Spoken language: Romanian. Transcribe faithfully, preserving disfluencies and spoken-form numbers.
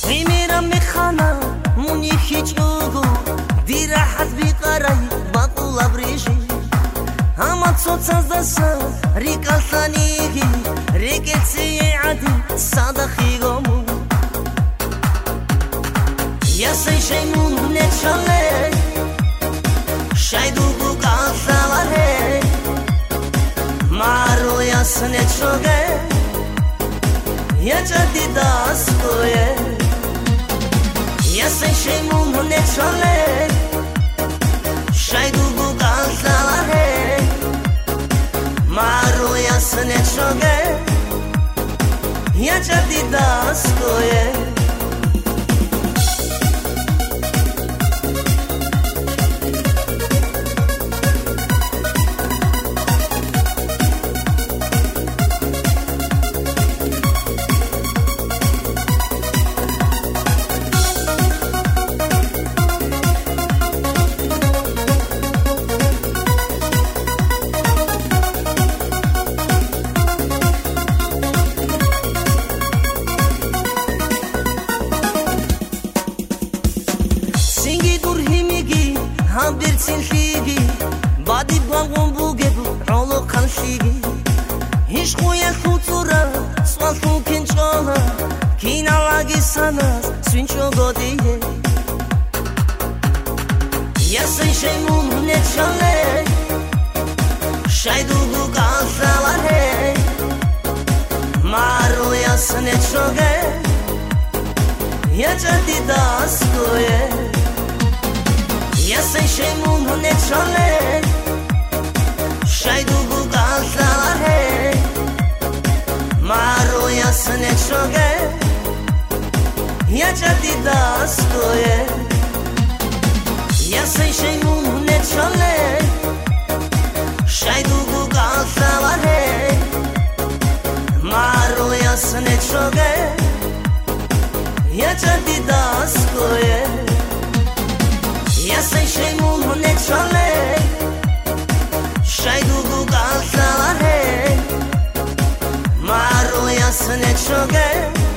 Primera mexana, munichi ch'ugu Dirahat biqaray, baqula briji Ama tsotsaz dasa, rikal thanigi Riketsi adi, sadakhi gomu Yasay shaymun ne chale Shaydugu kalthalare Maro yas ne choge Yachati das koye Yasay shaymun ne chale Shaydugu kalthalare Maro yas ne choge Yachati das koye Habirtsin ligi Badi bagon bugebu Rolo kan shigi Hish khoya khutura Swal khukin choha Kina lagi sanas Swincho godiye Yasay shaymun ne chale Shaydugu kalthalare Maro yas ne choge Yachati das koye Yasay shaymun ne chale Shaydugu kalthalare Maro yas ne choge Yachati das koye Yasay shaymun ne chale Shaydugu kalthalare Maro yas ne choge Yachati das koye Yasay shaymun ne chale Shaydugu kalthalare Maro yas ne choge